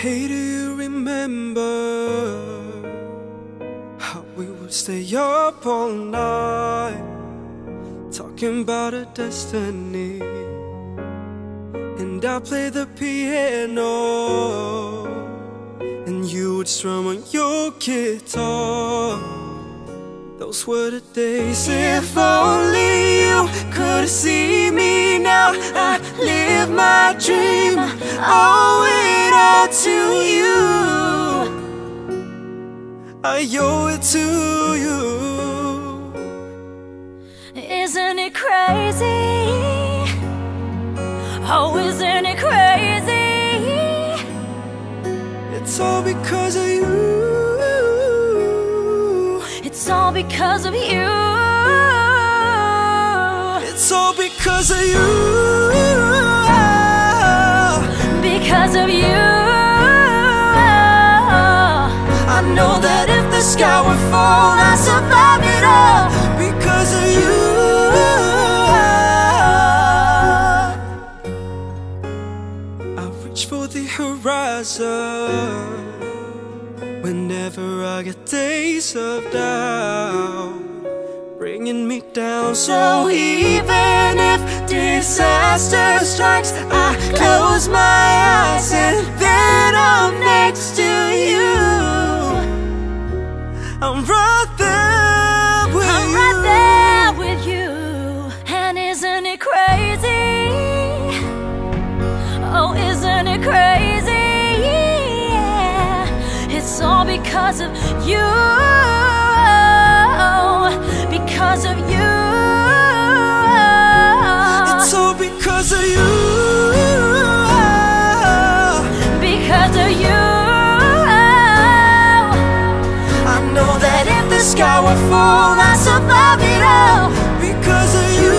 Hey, do you remember how we would stay up all night talking about our destiny? And I play the piano and you would strum on your guitar. Those were the days. If only you could see me now, I'd live my dream. I owe it all to you. I owe it to you. Isn't it crazy? Oh, isn't it crazy? It's all because of you. It's all because of you. It's all because of you. Because of you. I know that if the sky would fall, I'd survive it all. Because of you. I reach for the horizon whenever I get days of doubt, bringing me down. So even if disaster strikes, I close my eyes and then I'm next to you. I'm right there with you. I'm right there with you. And isn't it crazy? Oh, isn't it crazy? It's all because of you. Because of you. It's all because of you. Because of you. I know that if the sky would fall, I'd survive it all. Because of you.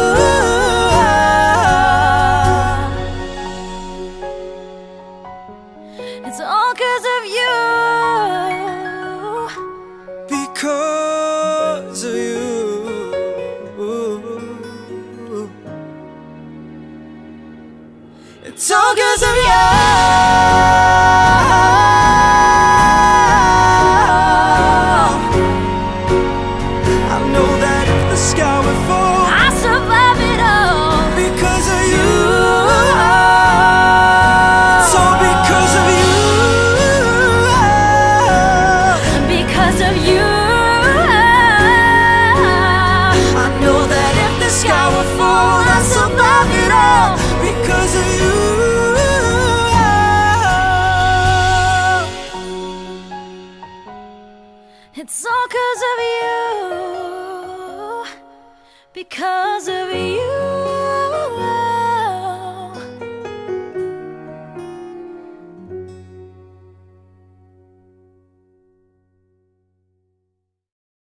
It's all because of you. Because of you. It's all because of you. I know that if the sky would fall, I survive it all. because of you. It's all because of you. Because of you. I know that if the sky would fall, I'd survive it all. Because of you. It's all because of you. Because of you.